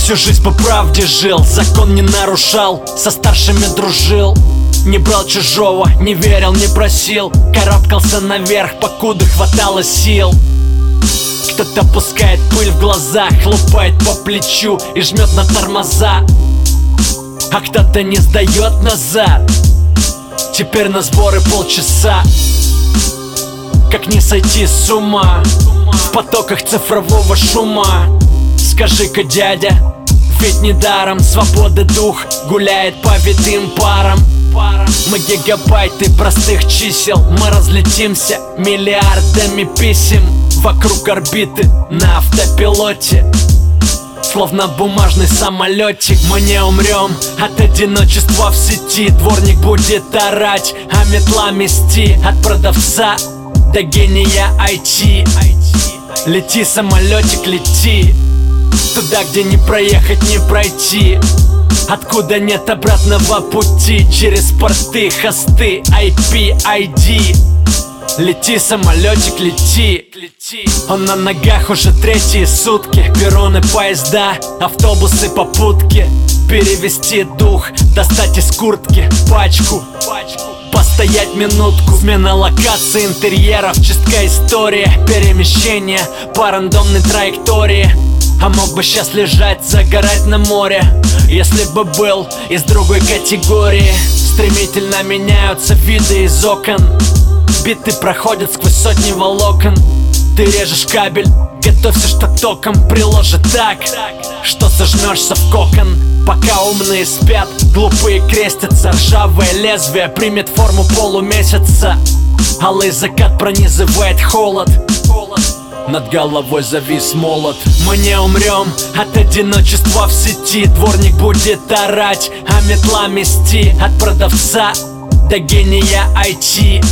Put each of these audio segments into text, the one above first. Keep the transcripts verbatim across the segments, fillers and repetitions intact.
Всю жизнь по правде жил, закон не нарушал, со старшими дружил. Не брал чужого, не верил, не просил. Карабкался наверх, покуда хватало сил. Кто-то пускает пыль в глаза, хлопает по плечу и жмет на тормоза. А кто-то не сдает назад. Теперь на сборы полчаса. Как не сойти с ума в потоках цифрового шума? Скажи-ка, дядя, ведь недаром свободы дух гуляет по витым парам. Мы гигабайты простых чисел, мы разлетимся миллиардами писем вокруг орбиты на автопилоте, словно бумажный самолетик. Мы не умрем от одиночества в сети. Дворник будет орать, а метла мести от продавца до гения ай ти. Лети, самолетик, лети туда, где не проехать, не пройти, откуда нет обратного пути, через порты, хосты, ай пи, ай ди. Лети, самолетик, лети. Он на ногах уже третьи сутки. Перроны, поезда, автобусы, попутки. Перевести дух, достать из куртки пачку, постоять минутку. Смена локации, интерьеров, чистка история, перемещение по рандомной траектории. А мог бы сейчас лежать, загорать на море, если бы был из другой категории. Стремительно меняются виды из окон. Биты проходят сквозь сотни волокон. Ты режешь кабель, готовься, что током приложит так, что сожмешься в кокон. Пока умные спят, глупые крестятся. Ржавое лезвие примет форму полумесяца. Алый закат пронизывает холод. Над головой завис молот. Мы не умрем от одиночества в сети. Дворник будет орать, а метла мести от продавца до гения ай ти.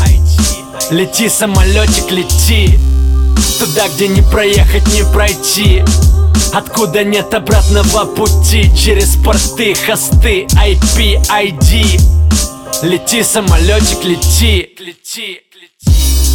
Лети, самолетик, лети туда, где не проехать, не пройти, откуда нет обратного пути, через порты, хосты, ай пи, ай ди. Лети, самолетик, лети. Лети, лети.